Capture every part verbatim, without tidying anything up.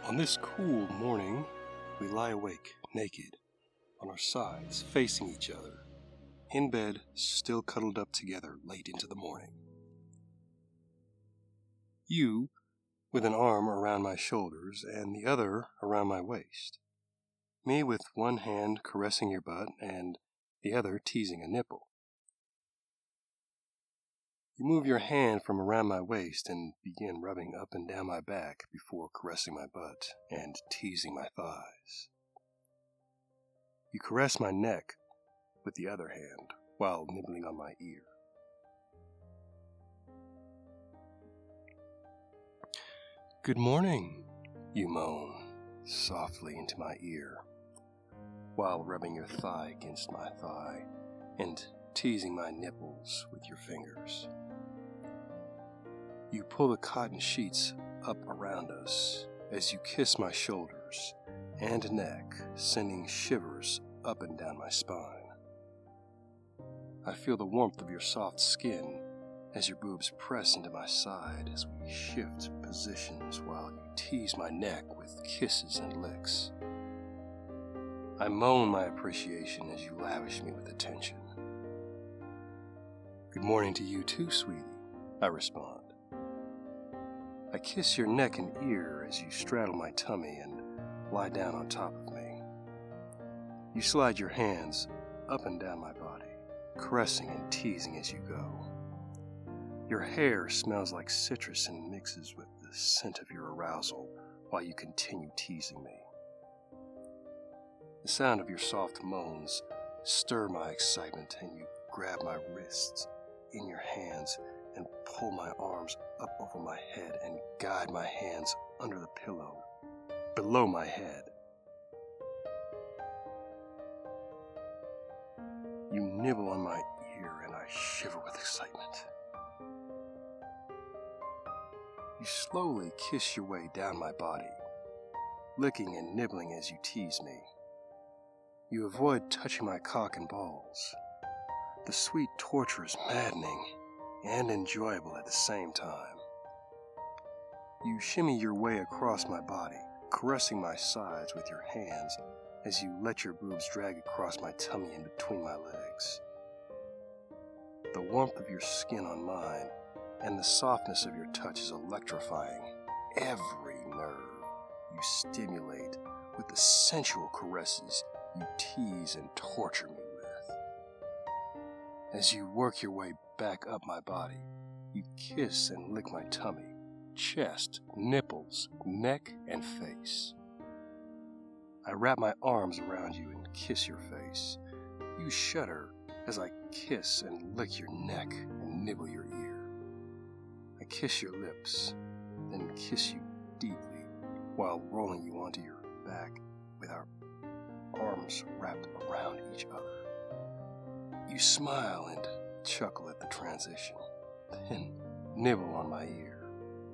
On this cool morning, we lie awake, naked, on our sides, facing each other, in bed, still cuddled up together late into the morning. You, with an arm around my shoulders and the other around my waist. Me with one hand caressing your butt and the other teasing a nipple. You move your hand from around my waist and begin rubbing up and down my back before caressing my butt and teasing my thighs. You caress my neck with the other hand while nibbling on my ear. "Good morning," you moan softly into my ear, while rubbing your thigh against my thigh and teasing my nipples with your fingers. You pull the cotton sheets up around us as you kiss my shoulders and neck, sending shivers up and down my spine. I feel the warmth of your soft skin as your boobs press into my side as we shift positions while you tease my neck with kisses and licks. I moan my appreciation as you lavish me with attention. "Good morning to you too, sweetie," I respond. I kiss your neck and ear as you straddle my tummy and lie down on top of me. You slide your hands up and down my body, caressing and teasing as you go. Your hair smells like citrus and mixes with the scent of your arousal while you continue teasing me. The sound of your soft moans stir my excitement, and you grab my wrists in your hands and pull my arms up over my head and guide my hands under the pillow, below my head. You nibble on my ear and I shiver with excitement. You slowly kiss your way down my body, licking and nibbling as you tease me. You avoid touching my cock and balls. The sweet torture is maddening and enjoyable at the same time. You shimmy your way across my body, caressing my sides with your hands as you let your boobs drag across my tummy and between my legs. The warmth of your skin on mine and the softness of your touch is electrifying. Every nerve you stimulate with the sensual caresses you tease and torture me with. As you work your way back up my body, you kiss and lick my tummy, chest, nipples, neck, and face. I wrap my arms around you and kiss your face. You shudder as I kiss and lick your neck and nibble your ear. I kiss your lips, then kiss you deeply while rolling you onto your back with our arms wrapped around each other. You smile and chuckle at the transition, then nibble on my ear.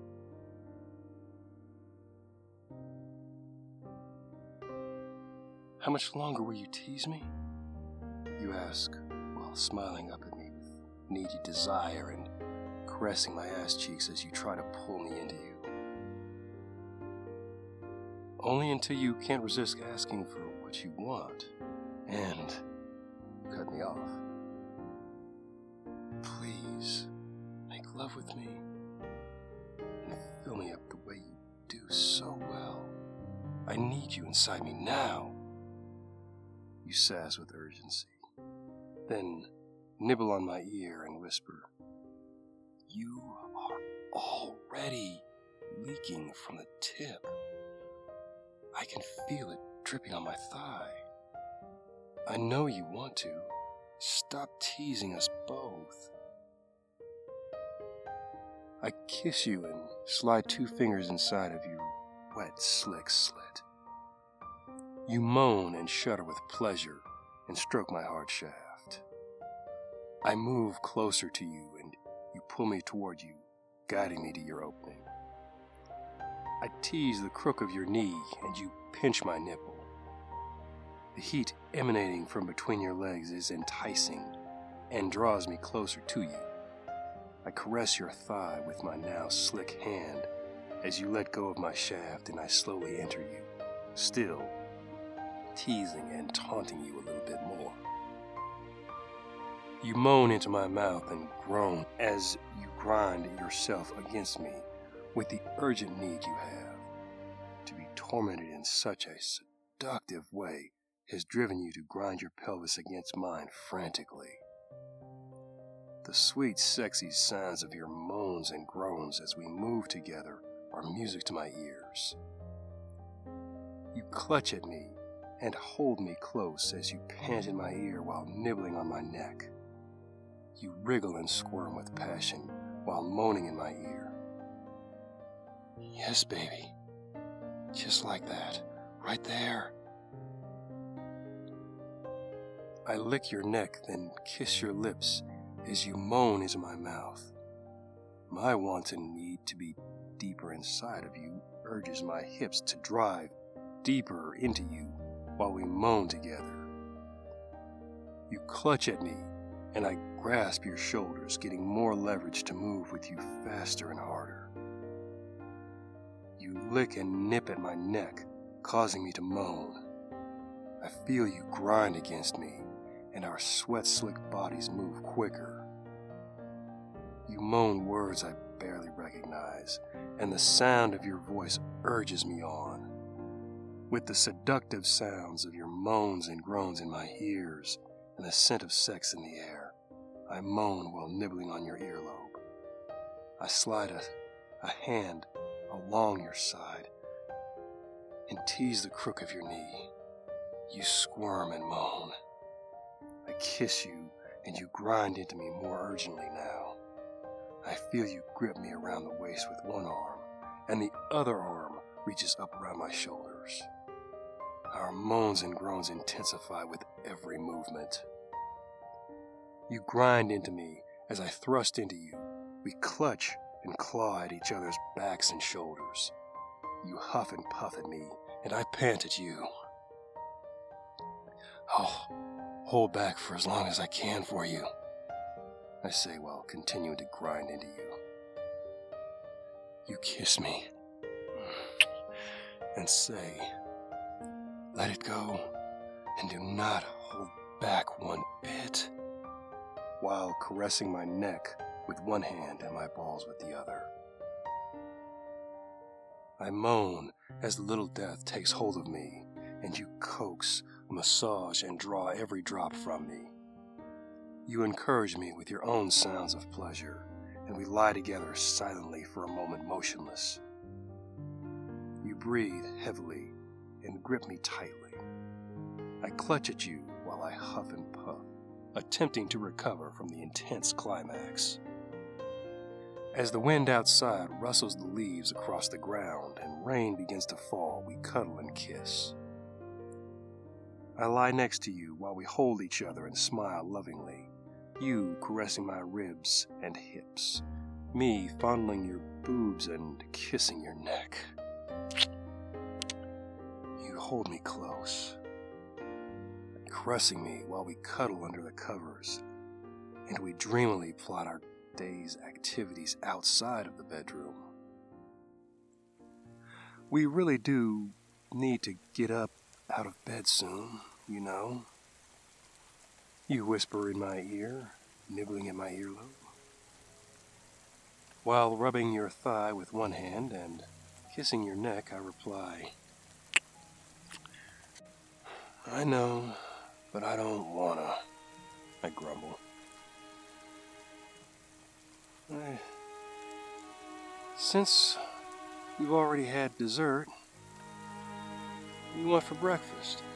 "How much longer will you tease me?" you ask while smiling up at me with needy desire and caressing my ass cheeks as you try to pull me into you. "Only until you can't resist asking for what you want, and you cut me off. Please, make love with me and fill me up the way you do so well. I need you inside me now," you sass with urgency. Then nibble on my ear and whisper, "You are already leaking from the tip. I can feel it dripping on my thigh. I know you want to. Stop teasing us both." I kiss you and slide two fingers inside of your wet, slick slit. You moan and shudder with pleasure and stroke my hard shaft. I move closer to you and you pull me toward you, guiding me to your opening. I tease the crook of your knee and you pinch my nipple. The heat emanating from between your legs is enticing and draws me closer to you. I caress your thigh with my now slick hand as you let go of my shaft and I slowly enter you, still teasing and taunting you a little bit more. You moan into my mouth and groan as you grind yourself against me with the urgent need you have. To be tormented in such a seductive way has driven you to grind your pelvis against mine frantically. The sweet, sexy sounds of your moans and groans as we move together are music to my ears. You clutch at me and hold me close as you pant in my ear while nibbling on my neck. You wriggle and squirm with passion while moaning in my ear. Yes, baby. Just like that. Right there. I lick your neck, then kiss your lips as you moan into my mouth. My wanton need to be deeper inside of you urges my hips to drive deeper into you while we moan together. You clutch at me, and I grasp your shoulders, getting more leverage to move with you faster and harder. You lick and nip at my neck, causing me to moan. I feel you grind against me, and our sweat-slicked bodies move quicker. You moan words I barely recognize, and the sound of your voice urges me on. With the seductive sounds of your moans and groans in my ears and the scent of sex in the air, I moan while nibbling on your earlobe. I slide a, a hand along your side and tease the crook of your knee. You squirm and moan. I kiss you and you grind into me more urgently now. I feel you grip me around the waist with one arm, and the other arm reaches up around my shoulders. Our moans and groans intensify with every movement. You grind into me as I thrust into you. We clutch and claw at each other's backs and shoulders. You huff and puff at me, and I pant at you. I'll hold back for as long as I can for you, I say while continuing to grind into you. You kiss me and say, let it go and do not hold back one bit, while caressing my neck with one hand and my balls with the other. I moan as the little death takes hold of me, and you coax, massage, and draw every drop from me. You encourage me with your own sounds of pleasure, and we lie together silently for a moment motionless. You breathe heavily and grip me tightly. I clutch at you while I huff and puff, attempting to recover from the intense climax. As the wind outside rustles the leaves across the ground and rain begins to fall, we cuddle and kiss. I lie next to you while we hold each other and smile lovingly, you caressing my ribs and hips, me fondling your boobs and kissing your neck. You hold me close, caressing me while we cuddle under the covers, and we dreamily plot our day's activities outside of the bedroom. We really do need to get up out of bed soon, you know. You whisper in my ear, nibbling at my earlobe, while rubbing your thigh with one hand and kissing your neck. I reply, I know, but I don't wanna, I grumble. I, since we've already had dessert, what do you want for breakfast?